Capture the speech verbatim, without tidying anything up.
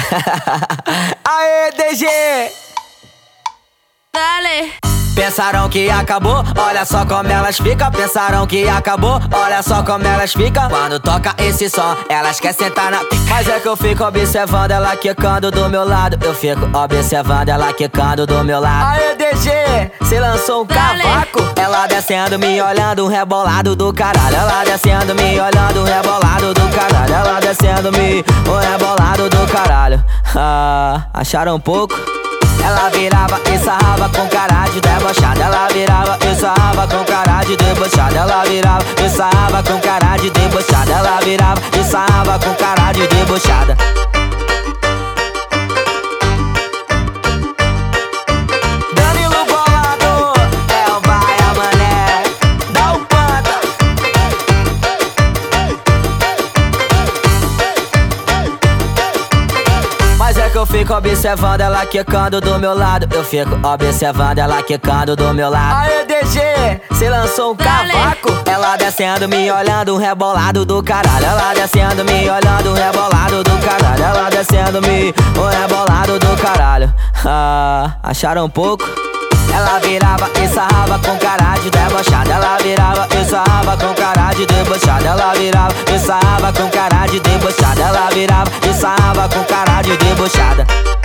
Aê, D G! Dale. Pensaram que acabou, olha só como elas ficam. Pensaram que acabou, olha só como elas ficam. Quando toca esse som, elas querem sentar na pica. Mas é que eu fico observando ela quicando do meu lado. Eu fico observando ela quicando do meu lado. Aê, D G, cê lançou um Dale. cavaco. Ela descendo, me olhando, um rebolado do caralho. Ela descendo, me olhando, um rebolado do caralho. Ela descendo, me, um rebolado do caralho. Ah, acharam um pouco? Ela virava e sarrava com cara de debochada. Ela virava e sarrava com cara de debochada. Ela virava e sarrava com cara de debochada. Ela virava e sarrava com cara de debochada. Danilo Bolado, é o Baia Mané, dá o panta. Mas é que eu fico observando ela quicando do meu lado. Eu fico observando ela quicando do meu lado. Aê, D G, cê lançou um Dale. cavaco. Ela descendo, me olhando, um rebolado do caralho. Ela descendo, me olhando, um rebolado do caralho. Ela descendo, me, um rebolado do caralho. Ah, acharam um pouco? Ela virava e sarrava com cara de debochada. Ela virava e sarrava com cara de debochada. Ela virava e sarrava com cara de debochada. Ela virava e sarrava com cara de debochada.